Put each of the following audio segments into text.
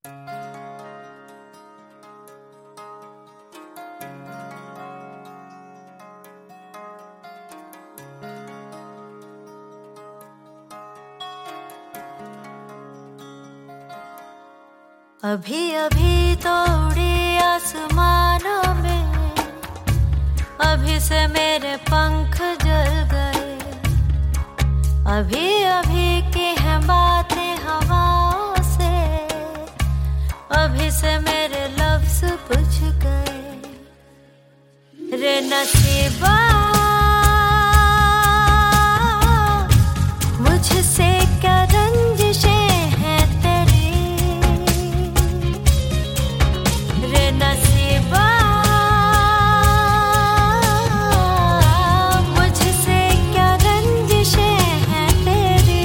अभी अभी तो उड़ी आसमानों में, अभी से मेरे पंख जल गए। अभी अभी की हैं बातें हवाओं से, अभी से मेरे लफ्ज बुझ गए। रे नसीबा मुझसे क्या रंजिशें हैं तेरी, रे नसीबा मुझसे क्या रंजिशें हैं तेरी।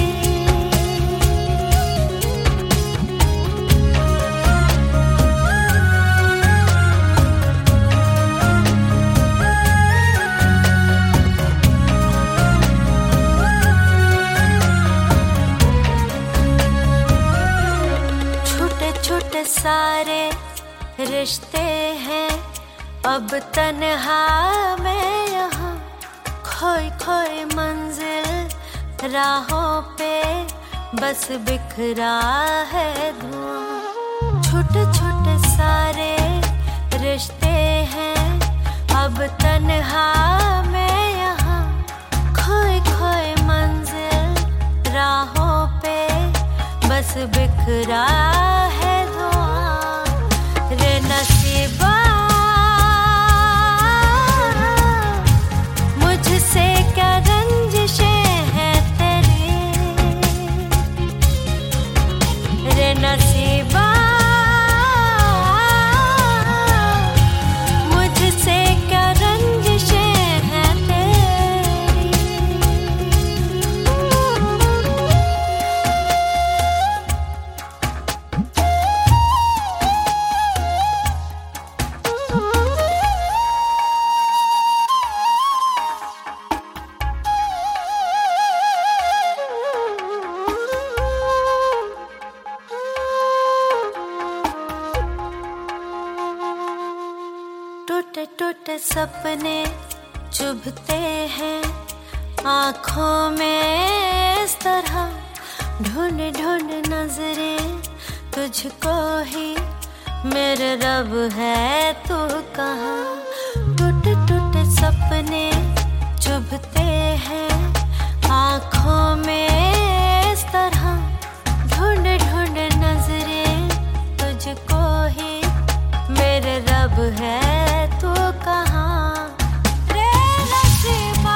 छोटे छोटे सारे रिश्ते हैं अब तन्हा मैं यहाँ, खोई खोई मंजिल राहों पे बस बिखरा है धुआं। छोटे छोटे सारे रिश्ते हैं अब तन्हा मैं यहाँ, खोई खोई मंजिल राहों पे बस बिखरा है धुआं। रे नसीबा मुझसे क्या रंजिशें हैं तेरी, रे नसीबा मुझसे क्या रंजिशें हैं तेरी। टूटे टूटे सपने चुभते हैं आँखों में इस तरह, ढूंढ ढूंढ नजरें तुझको ही, मेरे रब है तू कहाँ। टूटे टूटे सपने चुभते हैं आँखों में इस तरह, ढूंढ ढूंढ नजरें तुझको ही, मेरे रब है तू कहाँ। रे नसीबा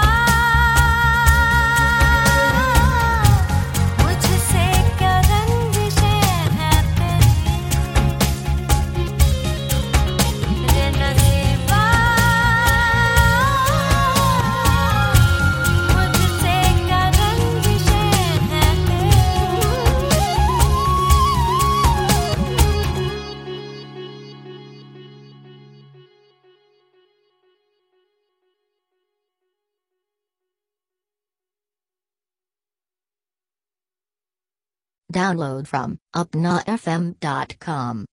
मुझसे क्या रंजिशें हैं तेरी, रे नसीबा मुझसे क्या रंजिशें हैं तेरी। Download from upnafm.com.